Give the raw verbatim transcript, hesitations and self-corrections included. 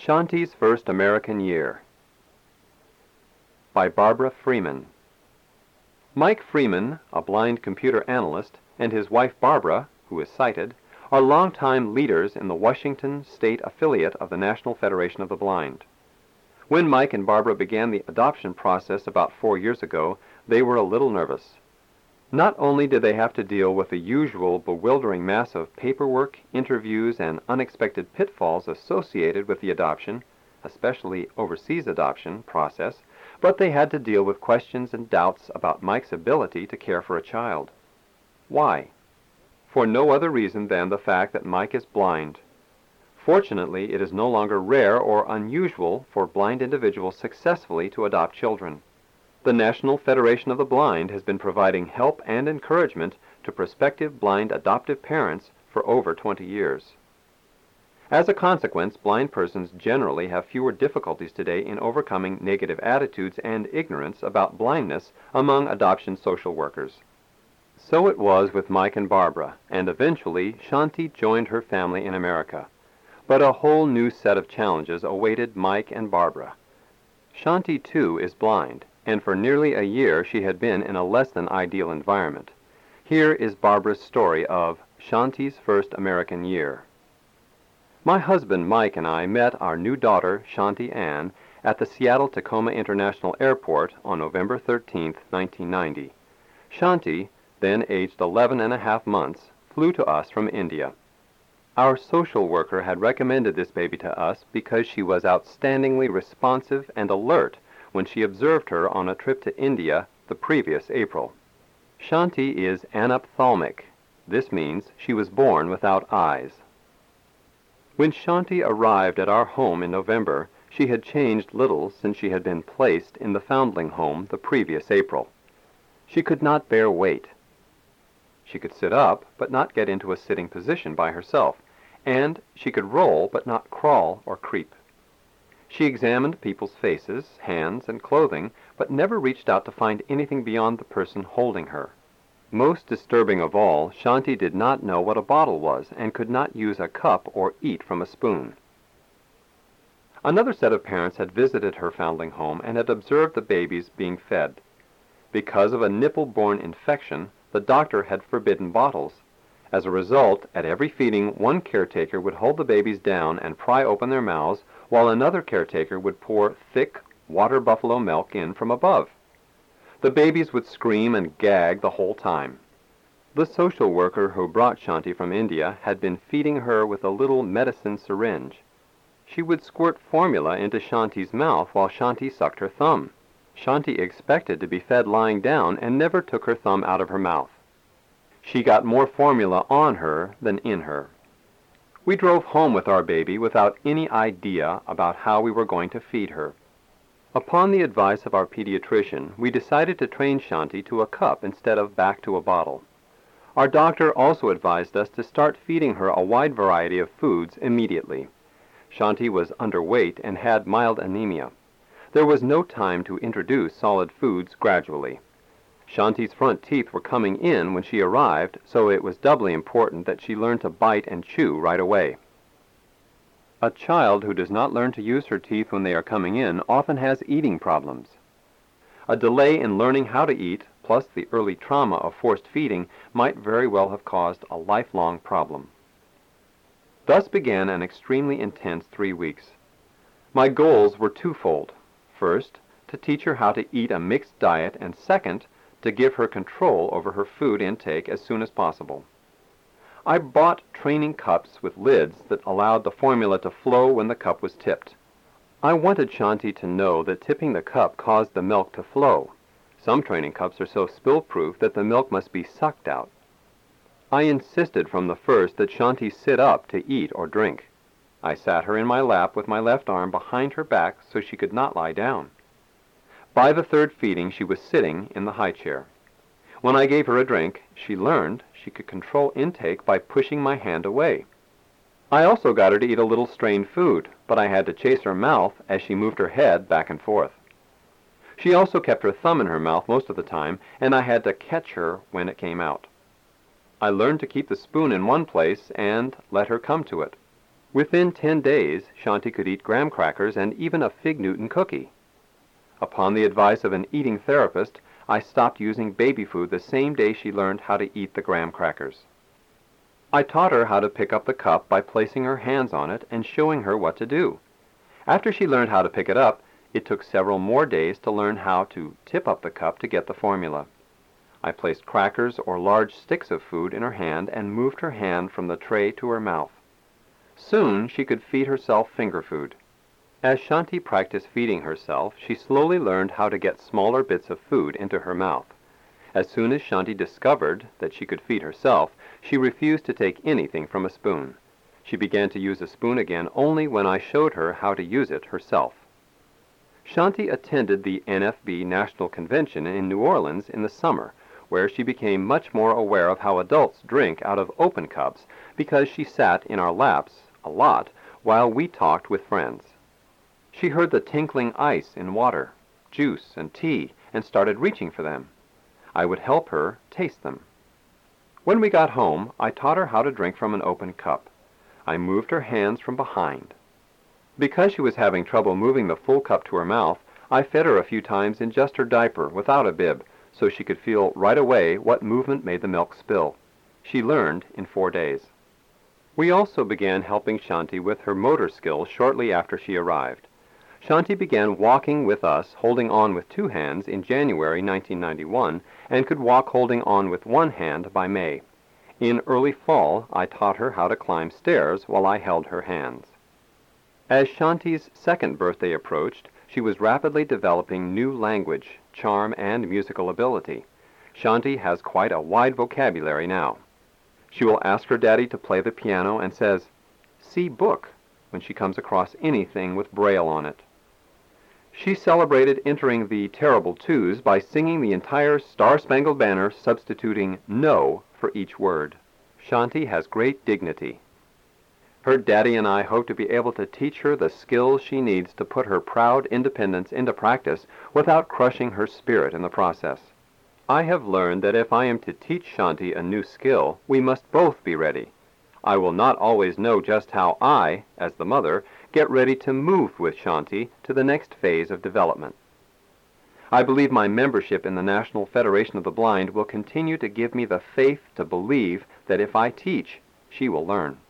Shanti's First American Year by Barbara Freeman. Mike Freeman, a blind computer analyst, and his wife Barbara, who is sighted, are longtime leaders in the Washington state affiliate of the National Federation of the Blind. When Mike and Barbara began the adoption process about four years ago, they were a little nervous. Not only did they have to deal with the usual bewildering mass of paperwork, interviews, and unexpected pitfalls associated with the adoption, especially overseas adoption, process, but they had to deal with questions and doubts about Mike's ability to care for a child. Why? For no other reason than the fact that Mike is blind. Fortunately, it is no longer rare or unusual for blind individuals successfully to adopt children. The National Federation of the Blind has been providing help and encouragement to prospective blind adoptive parents for over twenty years. As a consequence, blind persons generally have fewer difficulties today in overcoming negative attitudes and ignorance about blindness among adoption social workers. So it was with Mike and Barbara, and eventually Shanti joined her family in America. But a whole new set of challenges awaited Mike and Barbara. Shanti, too, is blind, and for nearly a year she had been in a less than ideal environment. Here is Barbara's story of Shanti's First American Year. My husband Mike and I met our new daughter, Shanti Ann, at the Seattle-Tacoma International Airport on November thirteenth, nineteen ninety. Shanti, then aged eleven and a half months, flew to us from India. Our social worker had recommended this baby to us because she was outstandingly responsive and alert when she observed her on a trip to India the previous April. Shanti is anophthalmic. This means she was born without eyes. When Shanti arrived at our home in November, she had changed little since she had been placed in the foundling home the previous April. She could not bear weight. She could sit up, but not get into a sitting position by herself, and she could roll, but not crawl or creep. She examined people's faces, hands, and clothing, but never reached out to find anything beyond the person holding her. Most disturbing of all, Shanti did not know what a bottle was and could not use a cup or eat from a spoon. Another set of parents had visited her foundling home and had observed the babies being fed. Because of a nipple-borne infection, the doctor had forbidden bottles. As a result, at every feeding, one caretaker would hold the babies down and pry open their mouths, while another caretaker would pour thick water buffalo milk in from above. The babies would scream and gag the whole time. The social worker who brought Shanti from India had been feeding her with a little medicine syringe. She would squirt formula into Shanti's mouth while Shanti sucked her thumb. Shanti expected to be fed lying down and never took her thumb out of her mouth. She got more formula on her than in her. We drove home with our baby without any idea about how we were going to feed her. Upon the advice of our pediatrician, we decided to train Shanti to a cup instead of back to a bottle. Our doctor also advised us to start feeding her a wide variety of foods immediately. Shanti was underweight and had mild anemia. There was no time to introduce solid foods gradually. Shanti's front teeth were coming in when she arrived, so it was doubly important that she learn to bite and chew right away. A child who does not learn to use her teeth when they are coming in often has eating problems. A delay in learning how to eat, plus the early trauma of forced feeding, might very well have caused a lifelong problem. Thus began an extremely intense three weeks. My goals were twofold. First, to teach her how to eat a mixed diet, and second, to give her control over her food intake as soon as possible. I bought training cups with lids that allowed the formula to flow when the cup was tipped. I wanted Shanti to know that tipping the cup caused the milk to flow. Some training cups are so spill-proof that the milk must be sucked out. I insisted from the first that Shanti sit up to eat or drink. I sat her in my lap with my left arm behind her back so she could not lie down. By the third feeding, she was sitting in the high chair. When I gave her a drink, she learned she could control intake by pushing my hand away. I also got her to eat a little strained food, but I had to chase her mouth as she moved her head back and forth. She also kept her thumb in her mouth most of the time, and I had to catch her when it came out. I learned to keep the spoon in one place and let her come to it. Within ten days, Shanti could eat graham crackers and even a fig Newton cookie. Upon the advice of an eating therapist, I stopped using baby food the same day she learned how to eat the graham crackers. I taught her how to pick up the cup by placing her hands on it and showing her what to do. After she learned how to pick it up, it took several more days to learn how to tip up the cup to get the formula. I placed crackers or large sticks of food in her hand and moved her hand from the tray to her mouth. Soon she could feed herself finger food. As Shanti practiced feeding herself, she slowly learned how to get smaller bits of food into her mouth. As soon as Shanti discovered that she could feed herself, she refused to take anything from a spoon. She began to use a spoon again only when I showed her how to use it herself. Shanti attended the N F B National Convention in New Orleans in the summer, where she became much more aware of how adults drink out of open cups because she sat in our laps a lot while we talked with friends. She heard the tinkling ice in water, juice, and tea, and started reaching for them. I would help her taste them. When we got home, I taught her how to drink from an open cup. I moved her hands from behind. Because she was having trouble moving the full cup to her mouth, I fed her a few times in just her diaper without a bib, so she could feel right away what movement made the milk spill. She learned in four days. We also began helping Shanti with her motor skills shortly after she arrived. Shanti began walking with us, holding on with two hands, in January nineteen ninety-one, and could walk holding on with one hand by May. In early fall, I taught her how to climb stairs while I held her hands. As Shanti's second birthday approached, she was rapidly developing new language, charm, and musical ability. Shanti has quite a wide vocabulary now. She will ask her daddy to play the piano and says, "See book," when she comes across anything with Braille on it. She celebrated entering the terrible twos by singing the entire Star-Spangled Banner, substituting "no" for each word. Shanti has great dignity. Her daddy and I hope to be able to teach her the skills she needs to put her proud independence into practice without crushing her spirit in the process. I have learned that if I am to teach Shanti a new skill, we must both be ready. I will not always know just how I, as the mother, get ready to move with Shanti to the next phase of development. I believe my membership in the National Federation of the Blind will continue to give me the faith to believe that if I teach, she will learn.